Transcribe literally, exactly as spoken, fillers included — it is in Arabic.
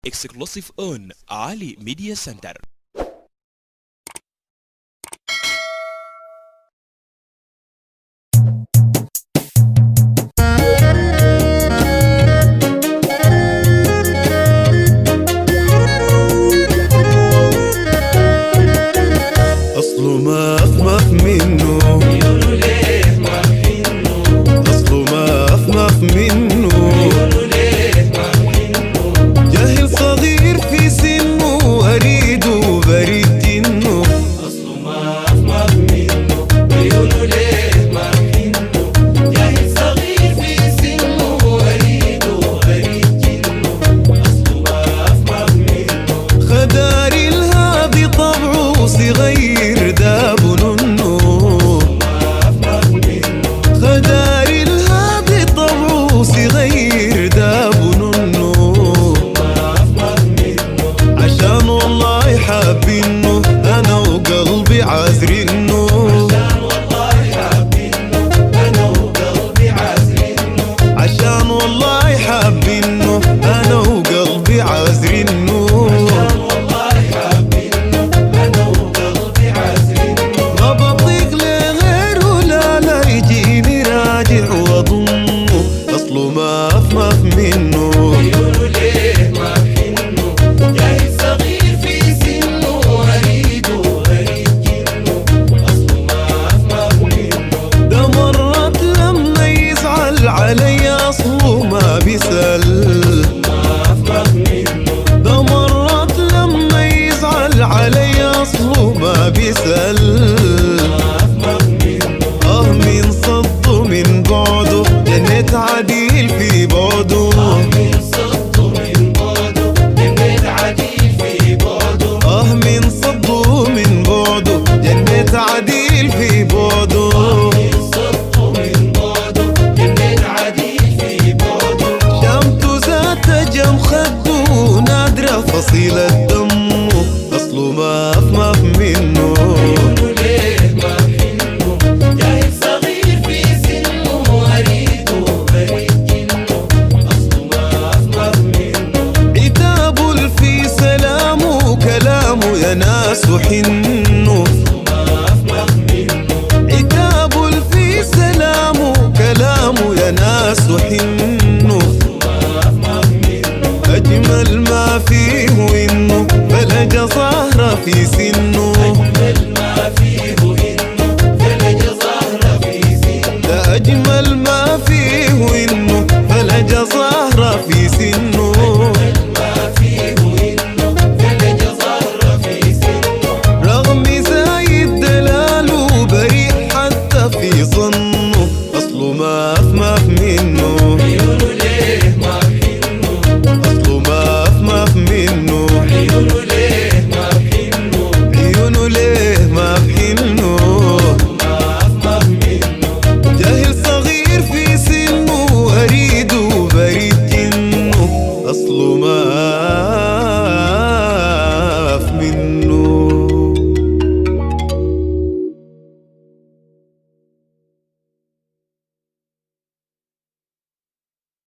exclusive on Ali Media Center. أصله ما أفمخ منه، يقولوا ليه ما منه، أصله ما أفمخ منه، يقولوا ليه ما منه، جاهل صغير في سنه أريده بريد جنه. أصله ما أفمخ منه، يقولوا ليه ما منه، جاهل صغير في سنه أريده غريب جنه. أصله ما أفمخ منه، خدار الهادي طبعه صغير داب ننه، خدار الهادي طبعه صغير داب ننه، عشان والله حابينه أنا وقلبي عازرينه، عشان والله حابينه أنا وقلبي عازرينه. ما بطيق لغيره لا لا يجيني راجع واضمه، اصله ما افمخ منه. يقولوا ليه ما منه، جاهل صغير في سنه أريده غريب جنه. أصله ما أفمخ منه، ده مرات لما يزعل علي اصله ما بيسأل، ما أفمخ منه، ده مرات لما يزعل علي اصله ما بيسأل. اه من صده من بعده جنيت عديل في بعده، من صده من بعده جنيت عديل في بعده. اه من صده من بعده جنيت عديل في بعده. من صده من بعده جنيت عديل في بعده. شمته ذات جم خده نادرة فصيلة دمه، أصله ما أفمخ منه. يقولوا ليه ما منه، جاهل صغير في سنه أريده غريب جنه. أصله ما أفمخ منه، عتاب في سلامه كلامه يا ناس وحنه، ما أفمخ منه، عتاب في سلامه كلامه يا ناس وحنه. ما أفمخ منه، أجمل ما فيه إنه فلجة ظاهرة في سنه، أجمل ما فيه إنه فلجة ظاهرة في سنه. ده أجمل ما فيه إنه فلجة ظاهرة في سنه. ما فيه إنه فلجة ظاهرة في سنه. رغم زايد دلاله بريء حتى في ظنه، أصله ما أفمخ منه.